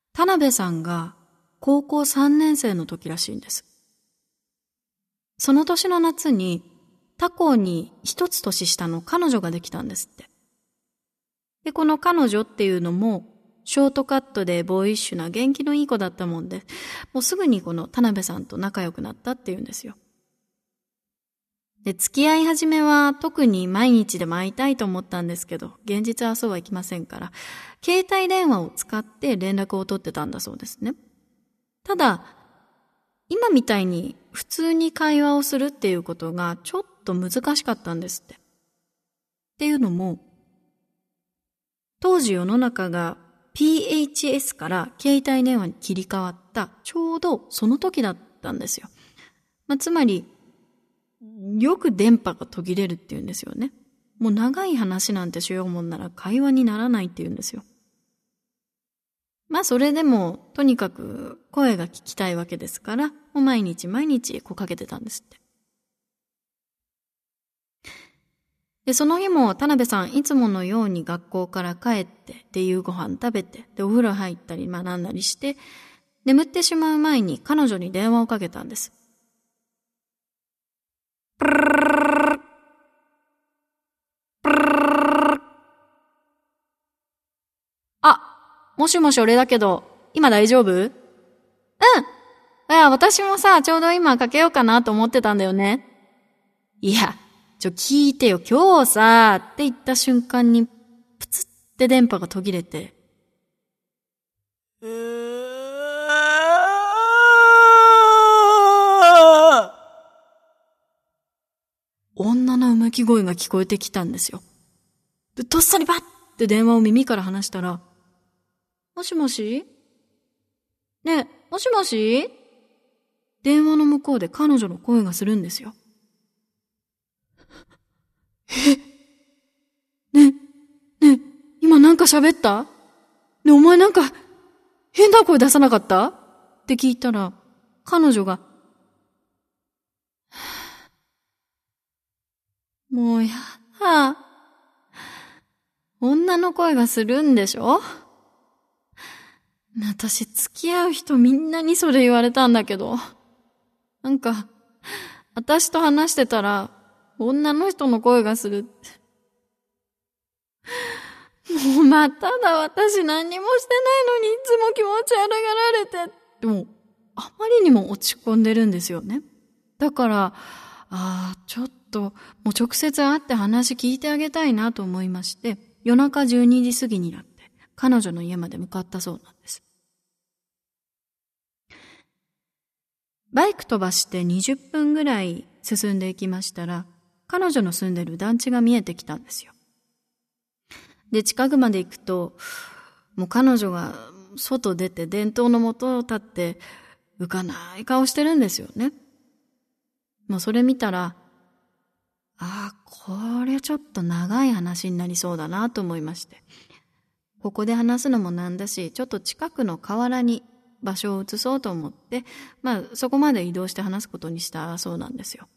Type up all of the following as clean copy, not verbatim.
田辺さんが高校3年生の時らしいんです。その年の夏に他校に一つ年下の彼女ができたんですって。で、この彼女っていうのもショートカットでボーイッシュな元気のいい子だったもんで、もうすぐにこの田辺さんと仲良くなったっていうんですよ。で、付き合い始めは特に毎日でも会いたいと思ったんですけど、現実はそうはいきませんから、携帯電話を使って連絡を取ってたんだそうですね。ただ、今みたいに普通に会話をするっていうことがちょっと難しかったんですって。っていうのも、当時世の中が PHS から携帯電話に切り替わったちょうどその時だったんですよ。つまり、よく電波が途切れるっていうんですよね。もう長い話なんてしようもんなら会話にならないっていうんですよ。それでもとにかく声が聞きたいわけですから、もう毎日毎日かけてたんですって。で、その日も田辺さんいつものように学校から帰って、で、夕ご飯食べて、で、お風呂入ったりなんなりして、眠ってしまう前に彼女に電話をかけたんです。プルルルルルプルルルルル。もしもし俺だけど、今大丈夫？いや、私もさ、ちょうど今かけようかなと思ってたんだよね。いや、聞いてよ、今日さ、って言った瞬間に、プツって電波が途切れて。女のうめき声が聞こえてきたんですよ。で、とっさにバッって電話を耳から離したら、もしもし？ねえ、もしもし？電話の向こうで彼女の声がするんですよ。ねえ、今なんか喋った？ねえ、お前なんか変な声出さなかった？って聞いたら、彼女が、もうやだ。女の声がするんでしょ？私付き合う人みんなにそれ言われたんだけど。なんか、私と話してたら、女の人の声がするって。もうまただ、私何にもしてないのにいつも気持ち悪がられて。でも、あまりにも落ち込んでるんですよね。だから、ちょっと、もう直接会って話聞いてあげたいなと思いまして、夜中12時過ぎになって、彼女の家まで向かったそうなんです。バイク飛ばして20分ぐらい進んでいきましたら、彼女の住んでる団地が見えてきたんですよ。で、近くまで行くと、もう彼女が外出て電灯の元を立って浮かない顔してるんですよね。もうそれ見たら、これちょっと長い話になりそうだなと思いまして。ここで話すのもなんだし、ちょっと近くの河原に場所を移そうと思って、そこまで移動して話すことにしたそうなんですよ。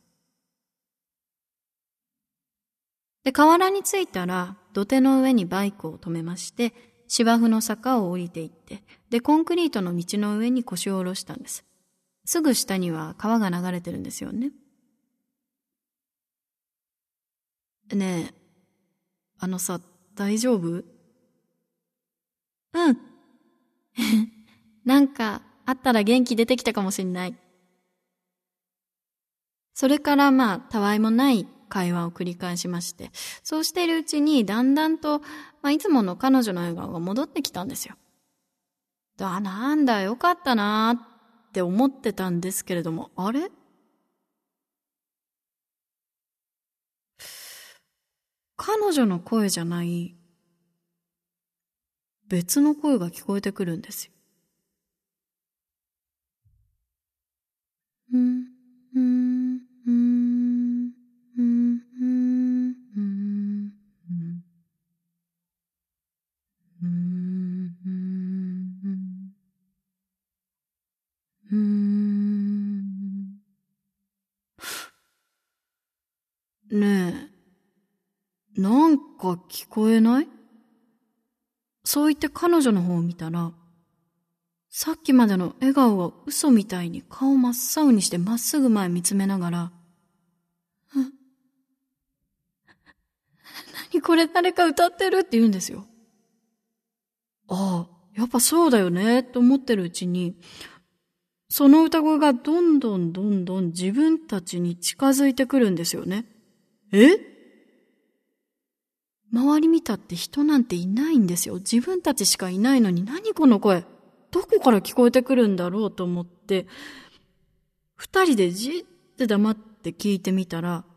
で、河原に着いたら、土手の上にバイクを止めまして、芝生の坂を降りていって、で、コンクリートの道の上に腰を下ろしたんです。すぐ下には川が流れてるんですよね。ねえ、大丈夫？うん。なんか、あったら元気出てきたかもしんない。それからたわいもない会話を繰り返しまして、そうしているうちにだんだんと、いつもの彼女の笑顔が戻ってきたんですよ。なんだ、よかったなーって思ってたんですけれども、あれ？彼女の声じゃない、別の声が聞こえてくるんですよ。ねえ、なんか聞こえない？そう言って彼女の方を見たら、 さっきまでの笑顔を嘘みたいに顔真っ青にしてまっすぐ前見つめながら、何これ誰か歌ってるって言うんですよ。ああ、やっぱそうだよねと思ってるうちに、その歌声がどんどん自分たちに近づいてくるんですよね。周り見たって人なんていないんですよ。自分たちしかいないのに、何この声、どこから聞こえてくるんだろうと思って、二人でじって黙って聞いてみたら、